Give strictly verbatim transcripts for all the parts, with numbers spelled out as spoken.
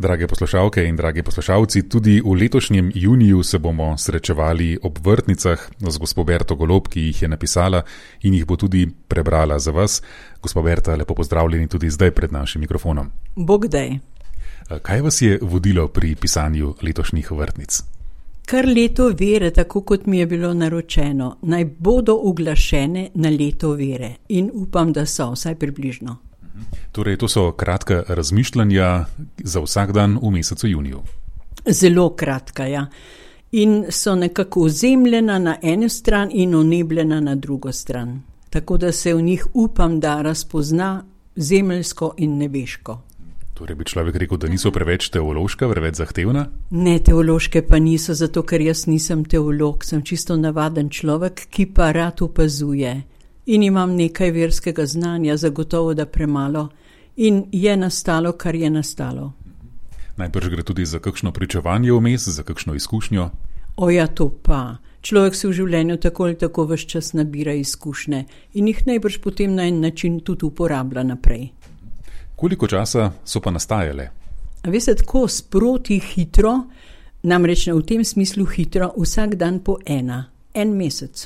Drage poslušalke in dragi poslušalci, tudi v letošnjem juniju se bomo srečevali ob vrtnicah z gospo Berto Golob, ki jih je napisala in jih bo tudi prebrala za vas. Gospa Berta, lepo pozdravljeni tudi zdaj pred našim mikrofonom. Bog daj. Kaj vas je vodilo pri pisanju letošnjih vrtnic? Kar leto vere, tako kot mi je bilo naročeno, naj bodo uglašene na leto vere in upam, da so, vsaj približno. Torej, to so kratka razmišljanja za vsak dan v mesecu juniju. Zelo kratka, ja. In so nekako ozemljena na eno stran in onebljena na drugo stran. Tako da se v njih upam, da razpozna zemeljsko in nebeško. Torej bi človek rekel, da niso preveč teološka, preveč zahtevna? Ne, teološke pa niso, zato ker jaz nisem teolog, sem čisto navaden človek, ki pa rad opazuje. In imam nekaj verskega znanja, zagotovo da premalo. In je nastalo, kar je nastalo. Najbrž gre tudi za kakšno pričevanje vmes, za kakšno izkušnjo? O ja, to pa. Človek se v življenju tako ali tako ves čas nabira izkušnje in jih najbrž potem na en način tudi uporablja naprej. Koliko časa so pa nastajale? A veste, tako sproti hitro, namreč v tem smislu hitro, vsak dan po ena, en mesec.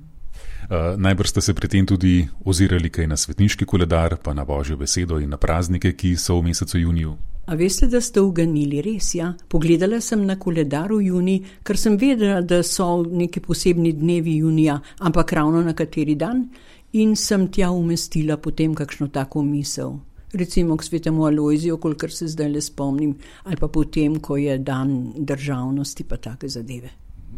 Uh, najbrž ste se pri tem tudi ozirali kaj na svetniški koledar, pa na Božjo besedo in na praznike, ki so v mesecu juniju. A veste, da ste uganili, res ja? Pogledala sem na koledar v juniji, ker sem vedela, da so neki posebni dnevi junija, ampak ravno na kateri dan, in sem tja umestila potem kakšno tako misel. Recimo k svetemu Alojziju, kolikor se zdaj le spomnim, ali pa potem, ko je dan državnosti, pa take zadeve.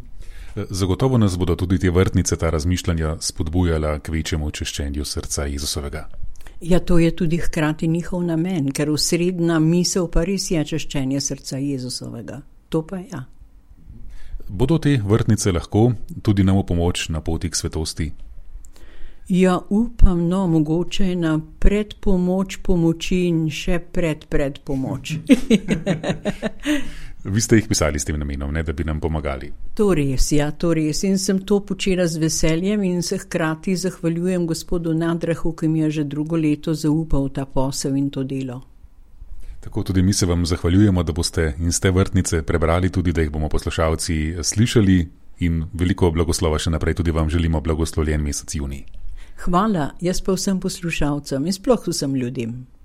Zagotovo nas bodo tudi te vrtnice, ta razmišljanja spodbujala k večjemu očiščenju srca Jezusovega. Ja, to je tudi hkrati njihov namen, ker osrednja misel pa res je očiščenje srca Jezusovega. To pa ja. Bodo te vrtnice lahko tudi nam v pomoč na poti k svetosti? Ja, upam, no, mogoče na predpomoč pomoči in še pred predpomoč. Vi ste jih pisali s tem namenom, ne, da bi nam pomagali. To res, ja, to res. In sem to počela z veseljem in se hkrati zahvaljujem gospodu Nadrahu, ki mi je že drugo leto zaupal ta posel in to delo. Tako tudi mi se vam zahvaljujemo, da boste iz te vrtnice prebrali tudi, da jih bomo poslušalci slišali in veliko blagoslova še naprej tudi vam želimo blagoslovljen mesec junij. Hvala, jaz pa vsem poslušalcem in sploh vsem ljudem.